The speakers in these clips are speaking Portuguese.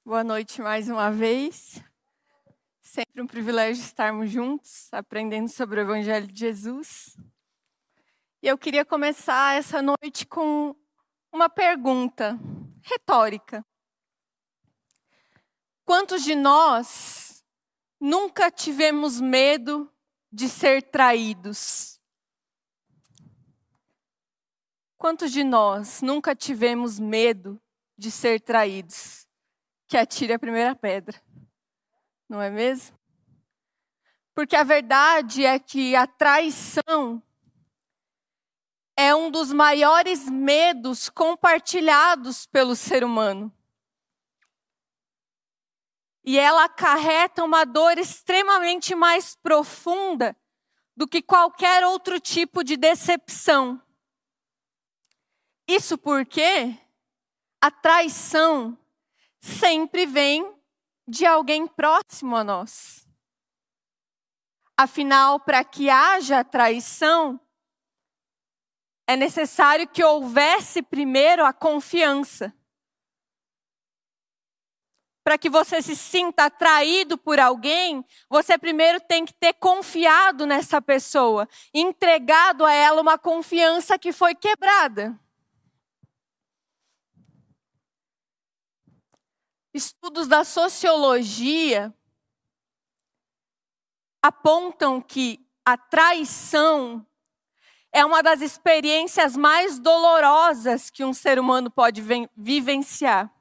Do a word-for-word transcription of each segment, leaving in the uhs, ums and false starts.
Boa noite mais uma vez. Sempre um privilégio estarmos juntos, aprendendo sobre o Evangelho de Jesus. E eu queria começar essa noite com uma pergunta retórica. Quantos de nós nunca tivemos medo de ser traídos? Quantos de nós nunca tivemos medo de ser traídos? Que atire a primeira pedra, não é mesmo? Porque a verdade é que a traição é um dos maiores medos compartilhados pelo ser humano. E ela acarreta uma dor extremamente mais profunda do que qualquer outro tipo de decepção. Isso porque a traição sempre vem de alguém próximo a nós. Afinal, para que haja traição, é necessário que houvesse primeiro a confiança. Para que você se sinta atraído por alguém, você primeiro tem que ter confiado nessa pessoa, entregado a ela uma confiança que foi quebrada. Estudos da sociologia apontam que a traição é uma das experiências mais dolorosas que um ser humano pode vivenciar.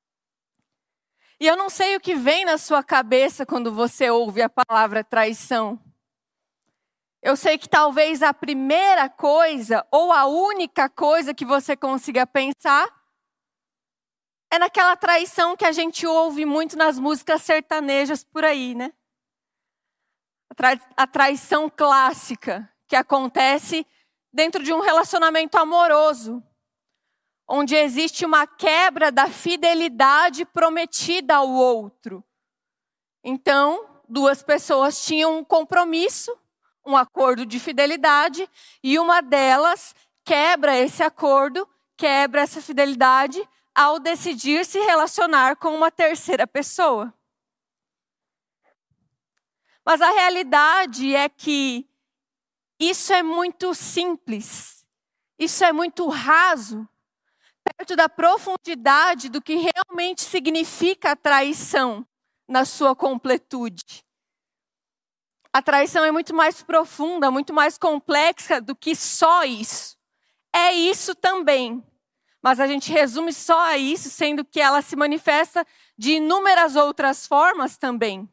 E eu não sei o que vem na sua cabeça quando você ouve a palavra traição. Eu sei que talvez a primeira coisa ou a única coisa que você consiga pensar é naquela traição que a gente ouve muito nas músicas sertanejas por aí, né? A, tra- a traição clássica que acontece dentro de um relacionamento amoroso, onde existe uma quebra da fidelidade prometida ao outro. Então, duas pessoas tinham um compromisso, um acordo de fidelidade, e uma delas quebra esse acordo, quebra essa fidelidade, ao decidir se relacionar com uma terceira pessoa. Mas a realidade é que isso é muito simples, isso é muito raso, perto da profundidade do que realmente significa a traição na sua completude. A traição é muito mais profunda, muito mais complexa do que só isso. É isso também. Mas a gente resume só a isso, sendo que ela se manifesta de inúmeras outras formas também.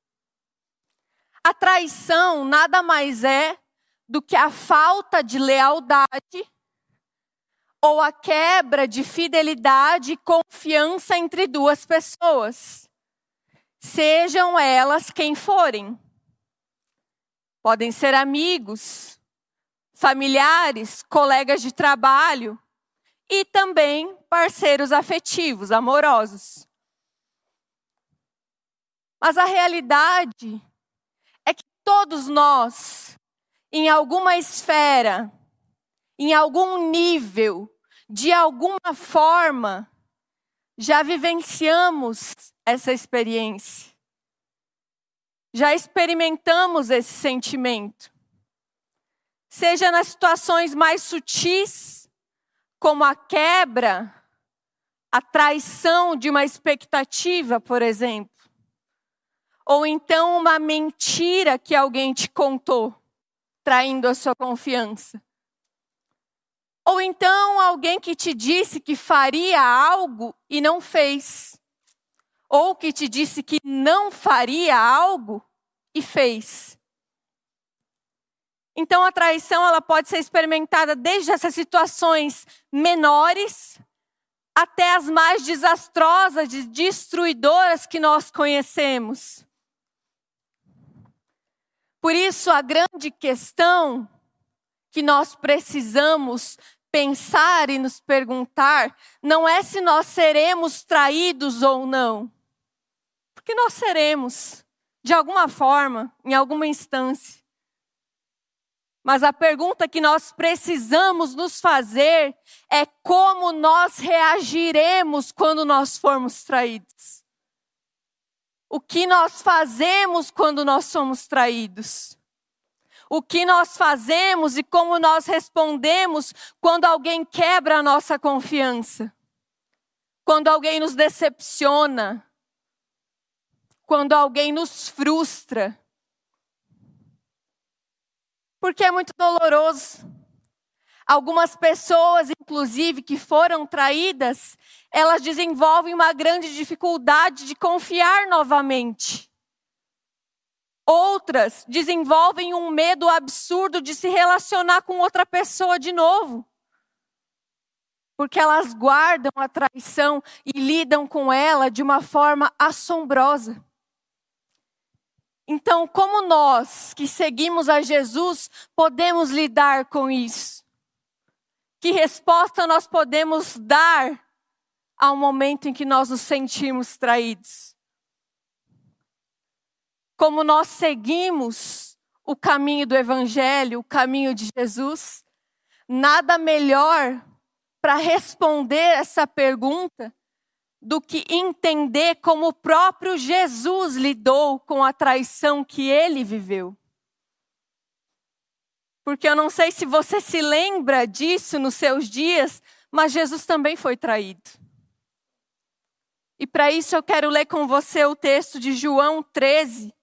A traição nada mais é do que a falta de lealdade ou a quebra de fidelidade e confiança entre duas pessoas, sejam elas quem forem. Podem ser amigos, familiares, colegas de trabalho, e também parceiros afetivos, amorosos. Mas a realidade é que todos nós, em alguma esfera, em algum nível, de alguma forma, já vivenciamos essa experiência. Já experimentamos esse sentimento. Seja nas situações mais sutis, como a quebra, a traição de uma expectativa, por exemplo. Ou então uma mentira que alguém te contou, traindo a sua confiança. Ou então alguém que te disse que faria algo e não fez. Ou que te disse que não faria algo e fez. Então a traição ela pode ser experimentada desde essas situações menores até as mais desastrosas e destruidoras que nós conhecemos. Por isso a grande questão que nós precisamos pensar e nos perguntar não é se nós seremos traídos ou não. Porque nós seremos, de alguma forma, em alguma instância. Mas a pergunta que nós precisamos nos fazer é como nós reagiremos quando nós formos traídos. o que nós fazemos quando nós somos traídos. O que nós fazemos e como nós respondemos quando alguém quebra a nossa confiança. Quando alguém nos decepciona. Quando alguém nos frustra. Porque é muito doloroso. Algumas pessoas, inclusive, que foram traídas, elas desenvolvem uma grande dificuldade de confiar novamente. Outras desenvolvem um medo absurdo de se relacionar com outra pessoa de novo. Porque elas guardam a traição e lidam com ela de uma forma assombrosa. Então, como nós que seguimos a Jesus podemos lidar com isso? Que resposta nós podemos dar ao momento em que nós nos sentimos traídos? Como nós seguimos o caminho do Evangelho, o caminho de Jesus, nada melhor para responder essa pergunta do que entender como o próprio Jesus lidou com a traição que ele viveu. Porque eu não sei se você se lembra disso nos seus dias, mas Jesus também foi traído. E para isso eu quero ler com você o texto de João treze,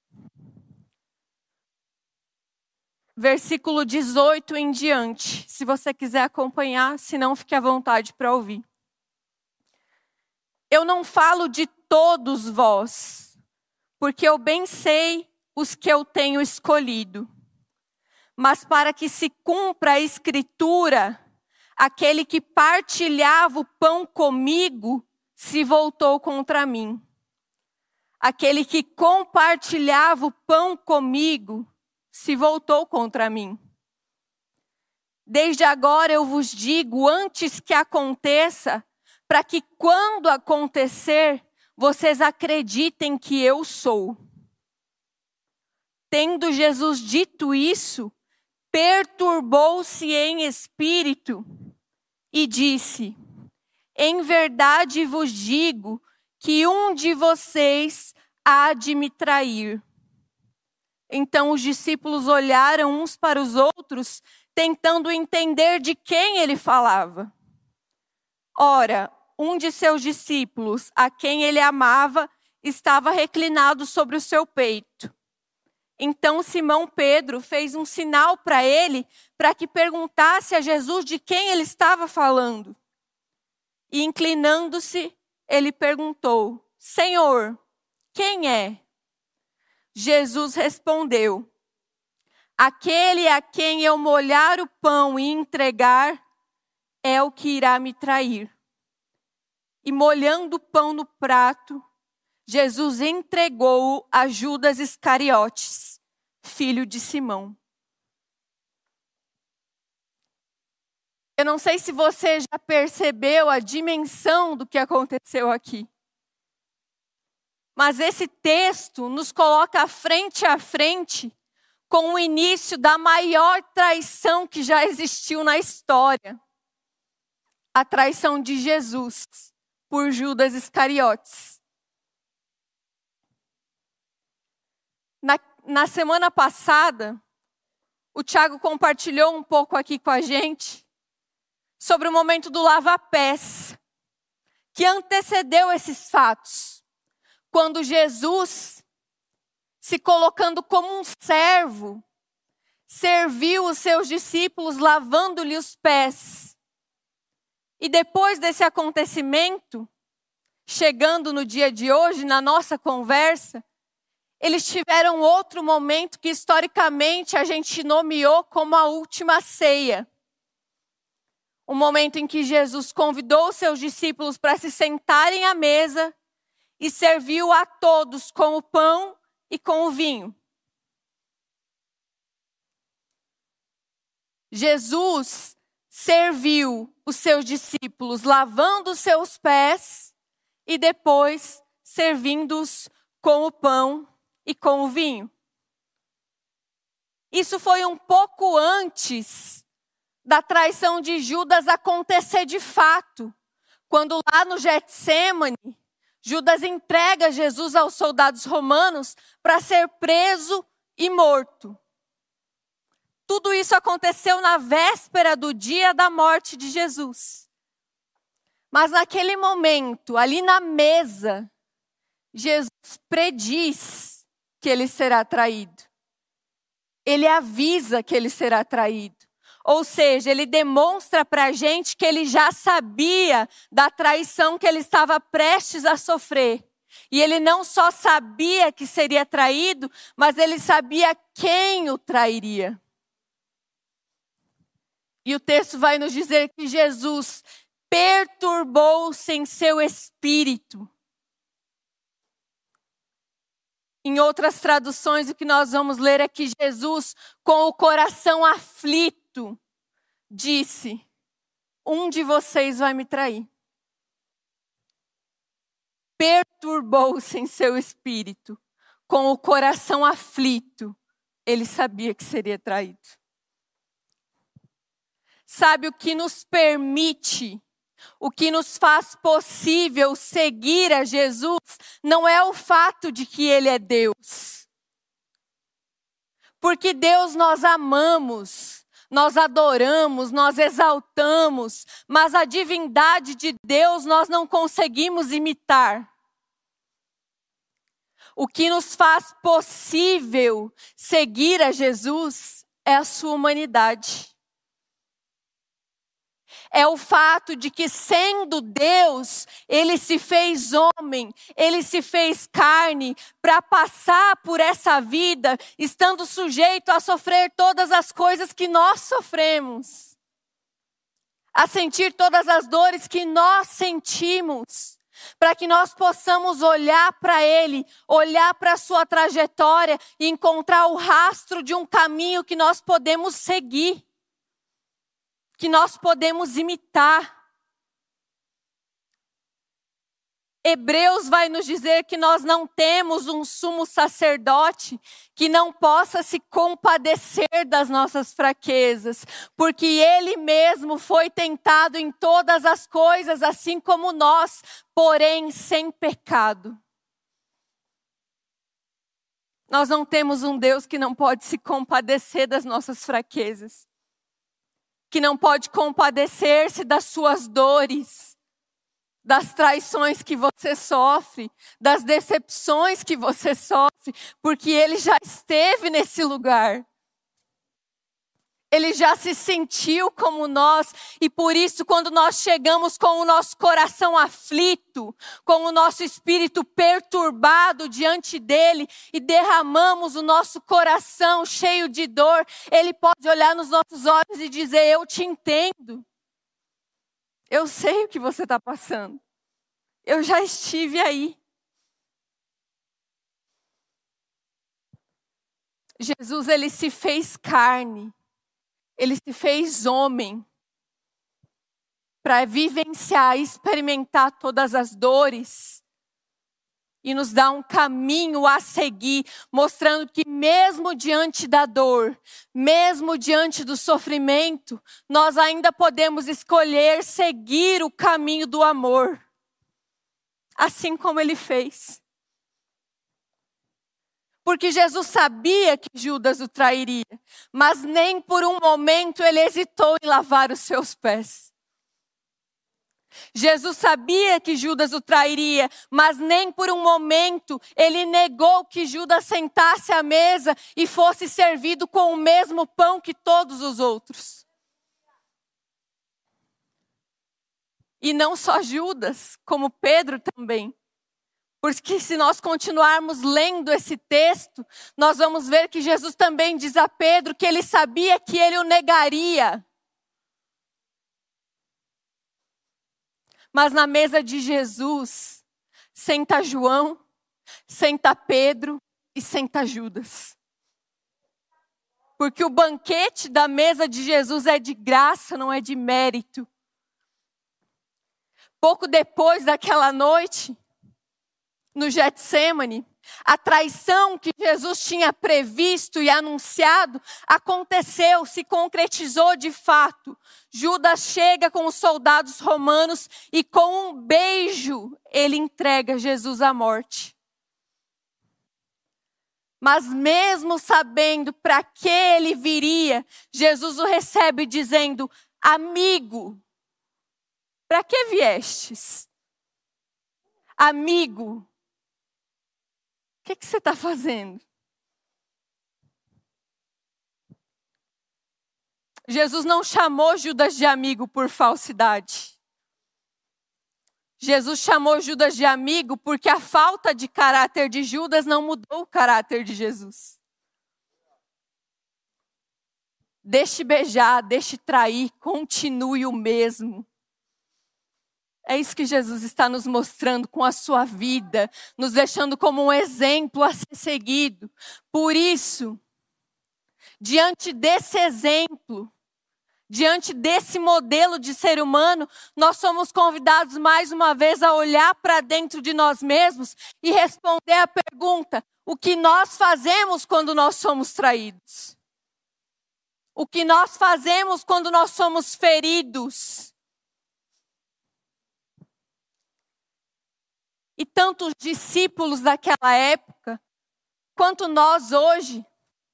versículo dezoito em diante. Se você quiser acompanhar, se não, fique à vontade para ouvir. Eu não falo de todos vós, porque eu bem sei os que eu tenho escolhido. Mas para que se cumpra a escritura, aquele que partilhava o pão comigo se voltou contra mim. Aquele que compartilhava o pão comigo se voltou contra mim. Desde agora eu vos digo, antes que aconteça, para que quando acontecer, vocês acreditem que eu sou. Tendo Jesus dito isso, perturbou-se em espírito e disse: em verdade vos digo que um de vocês há de me trair. Então os discípulos olharam uns para os outros, tentando entender de quem ele falava. Ora, um de seus discípulos, a quem ele amava, estava reclinado sobre o seu peito. Então Simão Pedro fez um sinal para ele, para que perguntasse a Jesus de quem ele estava falando. E inclinando-se, ele perguntou: Senhor, quem é? Jesus respondeu: aquele a quem eu molhar o pão e entregar, é o que irá me trair. E molhando o pão no prato, Jesus entregou-o a Judas Iscariotes, filho de Simão. Eu não sei se você já percebeu a dimensão do que aconteceu aqui. Mas esse texto nos coloca frente a frente com o início da maior traição que já existiu na história. A traição de Jesus por Judas Iscariotes. Na, na semana passada, o Thiago compartilhou um pouco aqui com a gente sobre o momento do lava-pés, que antecedeu esses fatos. Quando Jesus, se colocando como um servo, serviu os seus discípulos lavando-lhe os pés. E depois desse acontecimento, chegando no dia de hoje, na nossa conversa, eles tiveram outro momento que historicamente a gente nomeou como a última ceia. O momento em que Jesus convidou os seus discípulos para se sentarem à mesa e serviu a todos com o pão e com o vinho. Jesus serviu os seus discípulos lavando os seus pés e depois servindo-os com o pão e com o vinho. Isso foi um pouco antes da traição de Judas acontecer de fato, quando lá no Getsêmani, Judas entrega Jesus aos soldados romanos para ser preso e morto. Tudo isso aconteceu na véspera do dia da morte de Jesus. Mas naquele momento, ali na mesa, Jesus prediz que ele será traído. Ele avisa que ele será traído. Ou seja, ele demonstra para a gente que ele já sabia da traição que ele estava prestes a sofrer. E ele não só sabia que seria traído, mas ele sabia quem o trairia. E o texto vai nos dizer que Jesus perturbou-se em seu espírito. Em outras traduções, o que nós vamos ler é que Jesus, com o coração aflito, disse: um de vocês vai me trair. Perturbou-se em seu espírito, com o coração aflito, ele sabia que seria traído. Sabe, o que nos permite, o que nos faz possível seguir a Jesus, não é o fato de que Ele é Deus. Porque Deus nós amamos, nós adoramos, nós exaltamos, mas a divindade de Deus nós não conseguimos imitar. O que nos faz possível seguir a Jesus é a sua humanidade. É o fato de que, sendo Deus, Ele se fez homem, Ele se fez carne para passar por essa vida, estando sujeito a sofrer todas as coisas que nós sofremos, a sentir todas as dores que nós sentimos, para que nós possamos olhar para Ele, olhar para a sua trajetória e encontrar o rastro de um caminho que nós podemos seguir, que nós podemos imitar. Hebreus vai nos dizer que nós não temos um sumo sacerdote que não possa se compadecer das nossas fraquezas, porque Ele mesmo foi tentado em todas as coisas, assim como nós, porém sem pecado. Nós não temos um Deus que não pode se compadecer das nossas fraquezas, que não pode compadecer-se das suas dores, das traições que você sofre, das decepções que você sofre, porque Ele já esteve nesse lugar. Ele já se sentiu como nós, e por isso, quando nós chegamos com o nosso coração aflito, com o nosso espírito perturbado diante dele, e derramamos o nosso coração cheio de dor, Ele pode olhar nos nossos olhos e dizer: eu te entendo. Eu sei o que você está passando. Eu já estive aí. Jesus, Ele se fez carne. Ele se fez homem para vivenciar, experimentar todas as dores e nos dar um caminho a seguir, mostrando que mesmo diante da dor, mesmo diante do sofrimento, nós ainda podemos escolher seguir o caminho do amor, assim como Ele fez. Porque Jesus sabia que Judas o trairia, mas nem por um momento ele hesitou em lavar os seus pés. Jesus sabia que Judas o trairia, mas nem por um momento ele negou que Judas sentasse à mesa e fosse servido com o mesmo pão que todos os outros. E não só Judas, como Pedro também. Porque se nós continuarmos lendo esse texto, nós vamos ver que Jesus também diz a Pedro que ele sabia que ele o negaria. Mas na mesa de Jesus, senta João, senta Pedro e senta Judas. Porque o banquete da mesa de Jesus é de graça, não é de mérito. Pouco depois daquela noite, no Getsêmani, a traição que Jesus tinha previsto e anunciado aconteceu, se concretizou de fato. Judas chega com os soldados romanos e com um beijo ele entrega Jesus à morte. Mas mesmo sabendo para que ele viria, Jesus o recebe dizendo: amigo, para que viestes? Amigo, o que, que você está fazendo? Jesus não chamou Judas de amigo por falsidade. Jesus chamou Judas de amigo porque a falta de caráter de Judas não mudou o caráter de Jesus. Deixe beijar, deixe trair, continue o mesmo. É isso que Jesus está nos mostrando com a sua vida, nos deixando como um exemplo a ser seguido. Por isso, diante desse exemplo, diante desse modelo de ser humano, nós somos convidados mais uma vez a olhar para dentro de nós mesmos e responder a pergunta: o que nós fazemos quando nós somos traídos? O que nós fazemos quando nós somos feridos? E tanto os discípulos daquela época, quanto nós hoje,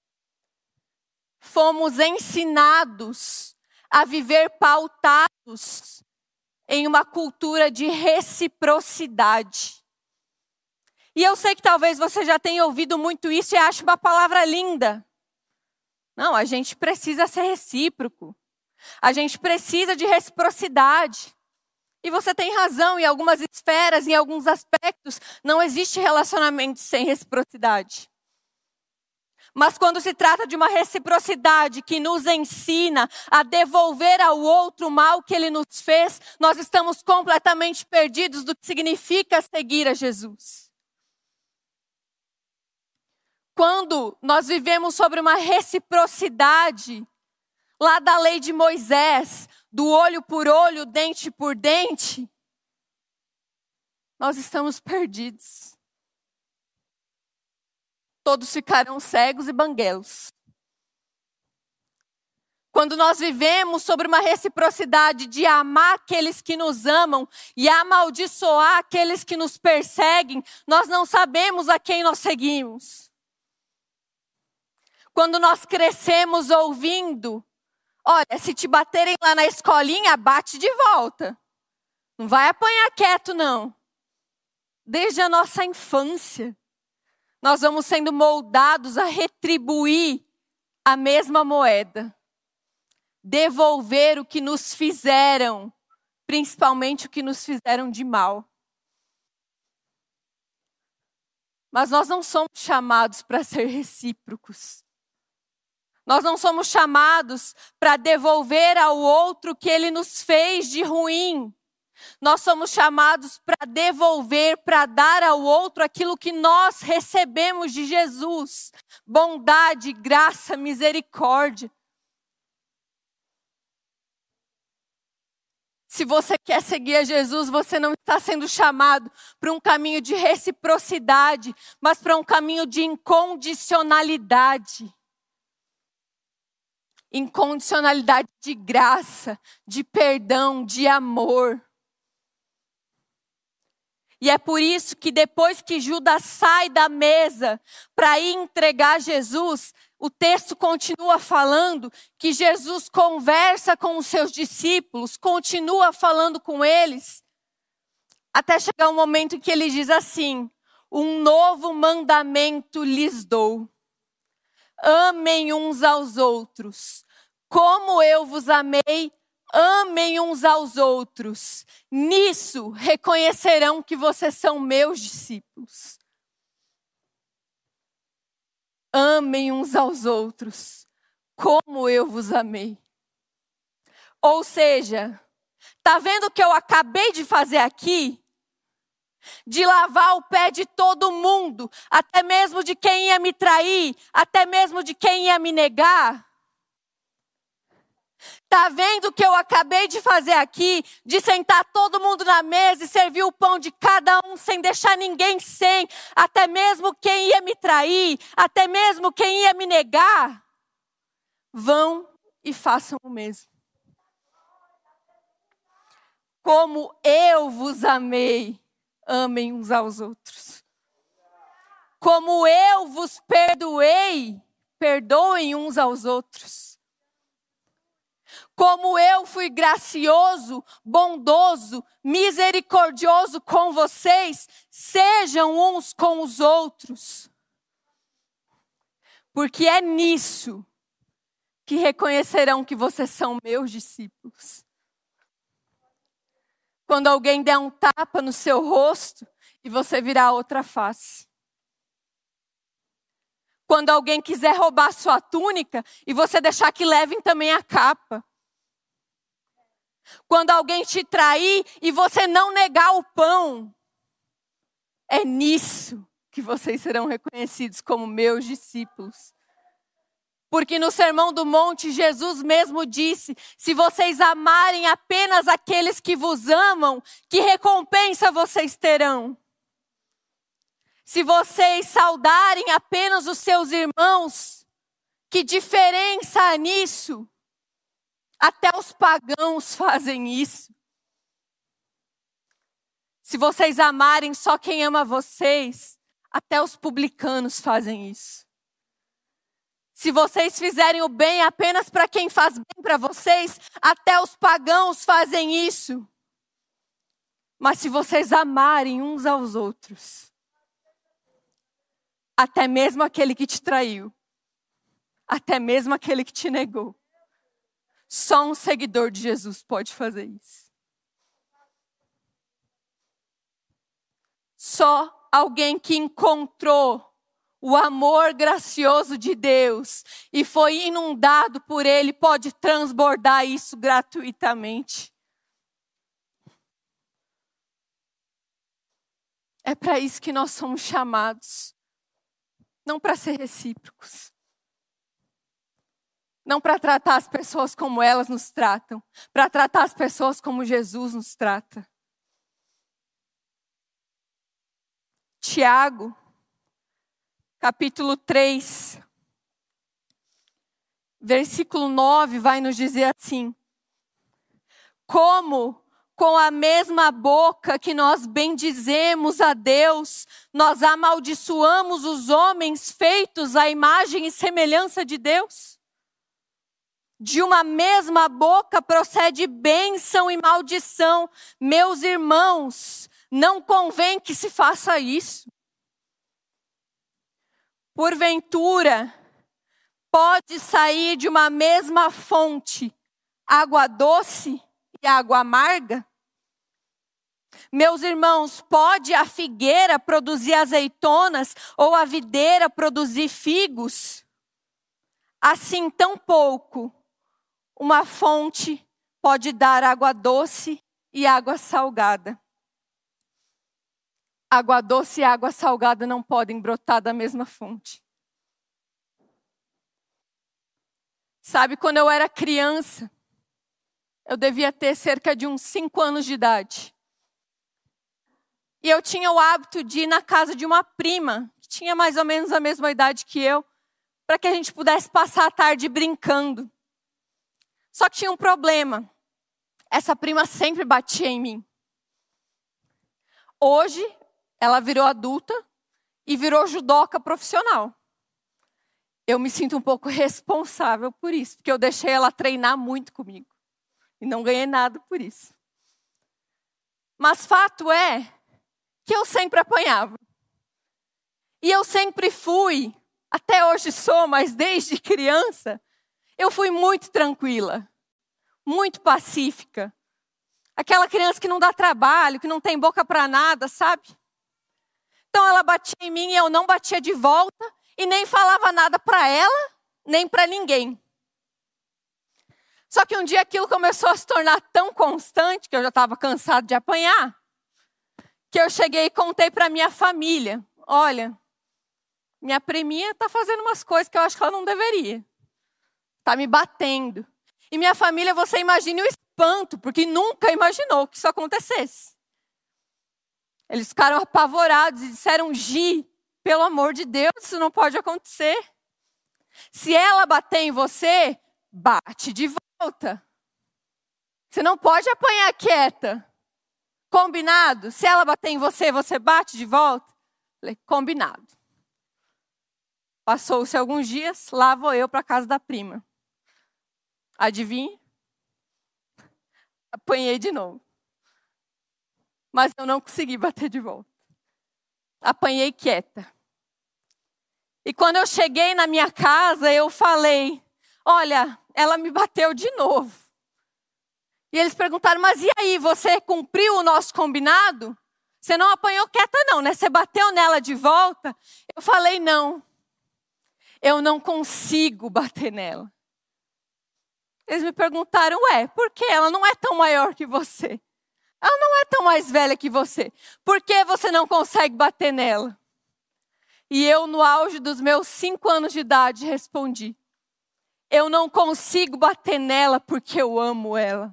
fomos ensinados a viver pautados em uma cultura de reciprocidade. E eu sei que talvez você já tenha ouvido muito isso e ache uma palavra linda. Não, a gente precisa ser recíproco. A gente precisa de reciprocidade. E você tem razão, em algumas esferas, em alguns aspectos, não existe relacionamento sem reciprocidade. Mas quando se trata de uma reciprocidade que nos ensina a devolver ao outro o mal que ele nos fez, nós estamos completamente perdidos do que significa seguir a Jesus. Quando nós vivemos sobre uma reciprocidade, lá da lei de Moisés, do olho por olho, dente por dente, nós estamos perdidos. Todos ficarão cegos e banguelos. Quando nós vivemos sobre uma reciprocidade de amar aqueles que nos amam e amaldiçoar aqueles que nos perseguem, nós não sabemos a quem nós seguimos. Quando nós crescemos ouvindo: olha, se te baterem lá na escolinha, bate de volta. Não vai apanhar quieto, não. Desde a nossa infância, nós vamos sendo moldados a retribuir a mesma moeda. Devolver o que nos fizeram, principalmente o que nos fizeram de mal. Mas nós não somos chamados para ser recíprocos. Nós não somos chamados para devolver ao outro o que ele nos fez de ruim. Nós somos chamados para devolver, para dar ao outro aquilo que nós recebemos de Jesus. Bondade, graça, misericórdia. Se você quer seguir a Jesus, você não está sendo chamado para um caminho de reciprocidade, mas para um caminho de incondicionalidade. Incondicionalidade de graça, de perdão, de amor. E é por isso que depois que Judas sai da mesa para ir entregar Jesus, o texto continua falando que Jesus conversa com os seus discípulos, continua falando com eles, até chegar um momento em que ele diz assim: um novo mandamento lhes dou. Amem uns aos outros. Como eu vos amei, amem uns aos outros. Nisso reconhecerão que vocês são meus discípulos. Amem uns aos outros, como eu vos amei. Ou seja, tá vendo o que eu acabei de fazer aqui? De lavar o pé de todo mundo, até mesmo de quem ia me trair, até mesmo de quem ia me negar. Tá vendo o que eu acabei de fazer aqui? De sentar todo mundo na mesa e servir o pão de cada um sem deixar ninguém sem, até mesmo quem ia me trair, até mesmo quem ia me negar. Vão e façam o mesmo. Como eu vos amei, amem uns aos outros. Como eu vos perdoei, perdoem uns aos outros. Como eu fui gracioso, bondoso, misericordioso com vocês, sejam uns com os outros. Porque é nisso que reconhecerão que vocês são meus discípulos. Quando alguém der um tapa no seu rosto e você virar a outra face. Quando alguém quiser roubar sua túnica e você deixar que levem também a capa. Quando alguém te trair e você não negar o pão. É nisso que vocês serão reconhecidos como meus discípulos. Porque no Sermão do Monte, Jesus mesmo disse, se vocês amarem apenas aqueles que vos amam, que recompensa vocês terão? Se vocês saudarem apenas os seus irmãos, que diferença há nisso? Até os pagãos fazem isso. Se vocês amarem só quem ama vocês, até os publicanos fazem isso. Se vocês fizerem o bem apenas para quem faz bem para vocês, até os pagãos fazem isso. Mas se vocês amarem uns aos outros, até mesmo aquele que te traiu, até mesmo aquele que te negou, só um seguidor de Jesus pode fazer isso. Só alguém que encontrou o amor gracioso de Deus e foi inundado por Ele pode transbordar isso gratuitamente. É para isso que nós somos chamados. Não para ser recíprocos. Não para tratar as pessoas como elas nos tratam. Para tratar as pessoas como Jesus nos trata. Tiago, capítulo três, versículo nove, vai nos dizer assim. Como com a mesma boca que nós bendizemos a Deus, nós amaldiçoamos os homens feitos à imagem e semelhança de Deus? De uma mesma boca procede bênção e maldição. Meus irmãos, não convém que se faça isso. Porventura, pode sair de uma mesma fonte água doce e água amarga? Meus irmãos, pode a figueira produzir azeitonas ou a videira produzir figos? Assim, tão pouco, uma fonte pode dar água doce e água salgada. Água doce e água salgada não podem brotar da mesma fonte. Sabe, quando eu era criança, eu devia ter cerca de uns cinco anos de idade. E eu tinha o hábito de ir na casa de uma prima, que tinha mais ou menos a mesma idade que eu, para que a gente pudesse passar a tarde brincando. Só que tinha um problema. Essa prima sempre batia em mim. Hoje, ela virou adulta e virou judoca profissional. Eu me sinto um pouco responsável por isso, porque eu deixei ela treinar muito comigo. E não ganhei nada por isso. Mas fato é que eu sempre apanhava. E eu sempre fui, até hoje sou, mas desde criança, eu fui muito tranquila, muito pacífica. Aquela criança que não dá trabalho, que não tem boca para nada, sabe? Então ela batia em mim e eu não batia de volta e nem falava nada para ela, nem para ninguém. Só que um dia aquilo começou a se tornar tão constante, que eu já estava cansado de apanhar, que eu cheguei e contei para minha família. Olha, minha priminha está fazendo umas coisas que eu acho que ela não deveria. Está me batendo. E minha família, você imagine o espanto, porque nunca imaginou que isso acontecesse. Eles ficaram apavorados e disseram: Gi, pelo amor de Deus, isso não pode acontecer. Se ela bater em você, bate de volta. Você não pode apanhar quieta. Combinado? Se ela bater em você, você bate de volta? Falei, combinado. Passou-se alguns dias, lá vou eu para a casa da prima. Adivinha? Apanhei de novo. Mas eu não consegui bater de volta. Apanhei quieta. E quando eu cheguei na minha casa, eu falei: olha, ela me bateu de novo. E eles perguntaram: mas e aí, você cumpriu o nosso combinado? Você não apanhou quieta não, né? Você bateu nela de volta? Eu falei: não. Eu não consigo bater nela. Eles me perguntaram: ué, por quê? Ela não é tão maior que você. Ela não é tão mais velha que você. Por que você não consegue bater nela? E eu, no auge dos meus cinco anos de idade, respondi: eu não consigo bater nela porque eu amo ela.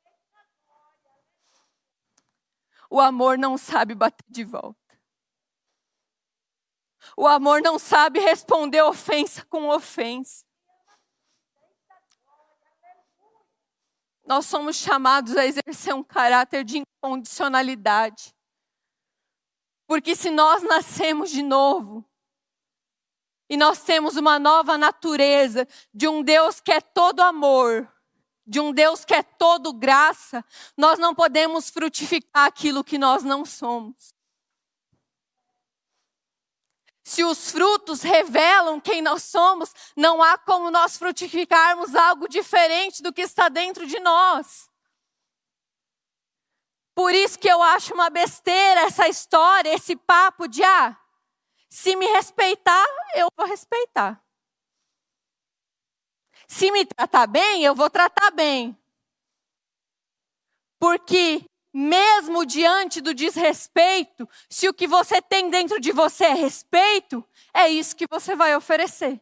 O amor não sabe bater de volta. O amor não sabe responder ofensa com ofensa. Nós somos chamados a exercer um caráter de incondicionalidade. Porque se nós nascemos de novo, e nós temos uma nova natureza de um Deus que é todo amor, de um Deus que é todo graça, nós não podemos frutificar aquilo que nós não somos. Se os frutos revelam quem nós somos, não há como nós frutificarmos algo diferente do que está dentro de nós. Por isso que eu acho uma besteira essa história, esse papo de, ah, se me respeitar, eu vou respeitar. Se me tratar bem, eu vou tratar bem. Porque mesmo diante do desrespeito, se o que você tem dentro de você é respeito, é isso que você vai oferecer.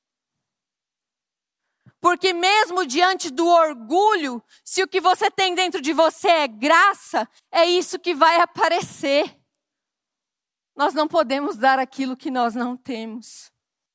Porque mesmo diante do orgulho, se o que você tem dentro de você é graça, é isso que vai aparecer. Nós não podemos dar aquilo que nós não temos.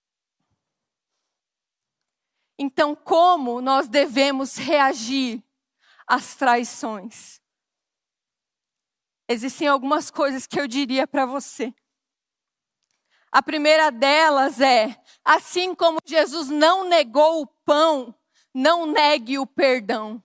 Então, como nós devemos reagir às traições? Existem algumas coisas que eu diria para você. A primeira delas é, assim como Jesus não negou o pão, não negue o perdão.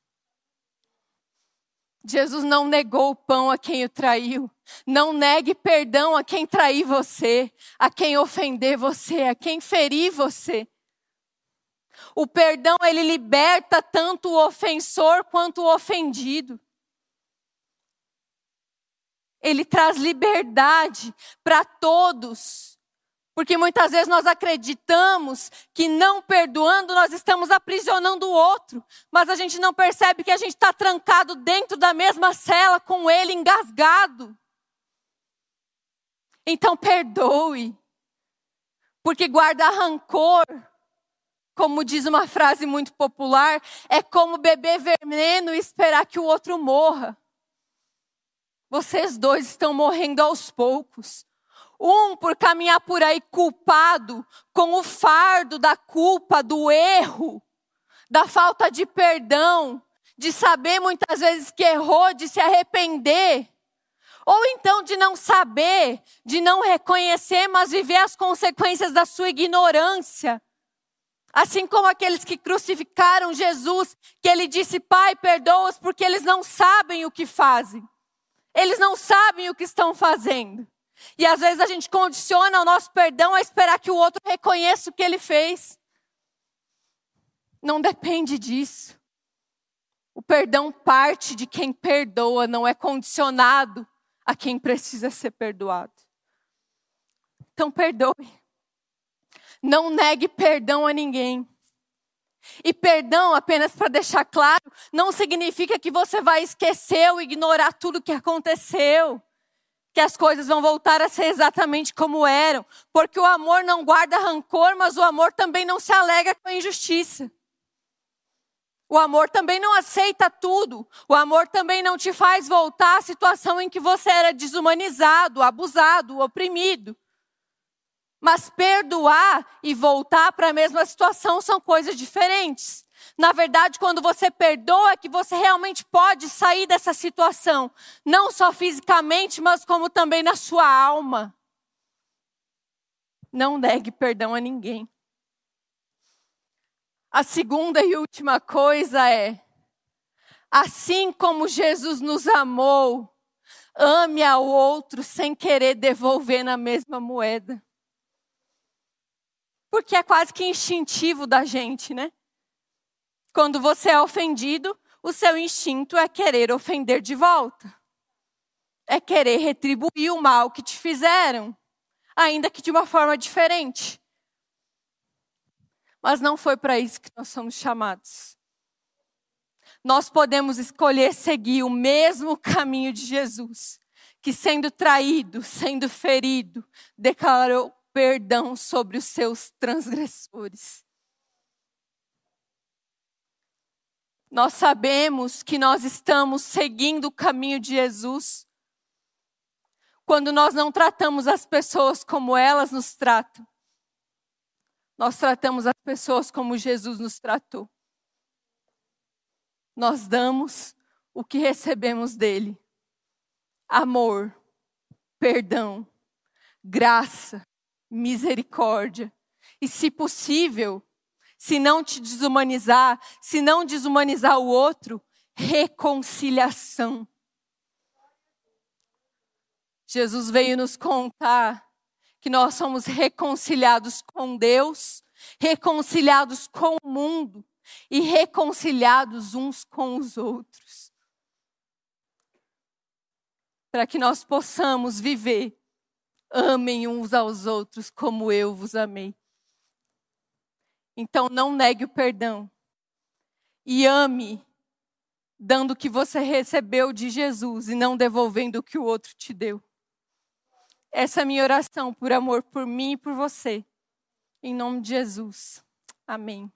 Jesus não negou o pão a quem o traiu. Não negue perdão a quem trair você, a quem ofender você, a quem ferir você. O perdão, ele liberta tanto o ofensor quanto o ofendido. Ele traz liberdade para todos. Porque muitas vezes nós acreditamos que não perdoando nós estamos aprisionando o outro. Mas a gente não percebe que a gente está trancado dentro da mesma cela com ele engasgado. Então perdoe. Porque guardar rancor, como diz uma frase muito popular, é como beber veneno e esperar que o outro morra. Vocês dois estão morrendo aos poucos. Um por caminhar por aí culpado, com o fardo da culpa, do erro, da falta de perdão, de saber muitas vezes que errou, de se arrepender. Ou então de não saber, de não reconhecer, mas viver as consequências da sua ignorância. Assim como aqueles que crucificaram Jesus, que ele disse: Pai, perdoa-os porque eles não sabem o que fazem. Eles não sabem o que estão fazendo. E às vezes a gente condiciona o nosso perdão a esperar que o outro reconheça o que ele fez. Não depende disso. O perdão parte de quem perdoa, não é condicionado a quem precisa ser perdoado. Então perdoe. Não negue perdão a ninguém. E perdão, apenas para deixar claro, não significa que você vai esquecer ou ignorar tudo que aconteceu. Que as coisas vão voltar a ser exatamente como eram. Porque o amor não guarda rancor, mas o amor também não se alegra com a injustiça. O amor também não aceita tudo. O amor também não te faz voltar à situação em que você era desumanizado, abusado, oprimido. Mas perdoar e voltar para a mesma situação são coisas diferentes. Na verdade, quando você perdoa, é que você realmente pode sair dessa situação. Não só fisicamente, mas como também na sua alma. Não negue perdão a ninguém. A segunda e última coisa é, assim como Jesus nos amou, ame ao outro sem querer devolver na mesma moeda. Porque é quase que instintivo da gente, né? Quando você é ofendido, o seu instinto é querer ofender de volta. É querer retribuir o mal que te fizeram, ainda que de uma forma diferente. Mas não foi para isso que nós somos chamados. Nós podemos escolher seguir o mesmo caminho de Jesus, que sendo traído, sendo ferido, declarou perdão sobre os seus transgressores. Nós sabemos que nós estamos seguindo o caminho de Jesus quando nós não tratamos as pessoas como elas nos tratam. Nós tratamos as pessoas como Jesus nos tratou. Nós damos o que recebemos dele. Amor, perdão, graça, misericórdia. E se possível, se não te desumanizar, se não desumanizar o outro, reconciliação. Jesus veio nos contar que nós somos reconciliados com Deus, reconciliados com o mundo e reconciliados uns com os outros. Para que nós possamos viver, amem uns aos outros como eu vos amei. Então não negue o perdão e ame dando o que você recebeu de Jesus e não devolvendo o que o outro te deu. Essa é a minha oração por amor por mim e por você. Em nome de Jesus. Amém.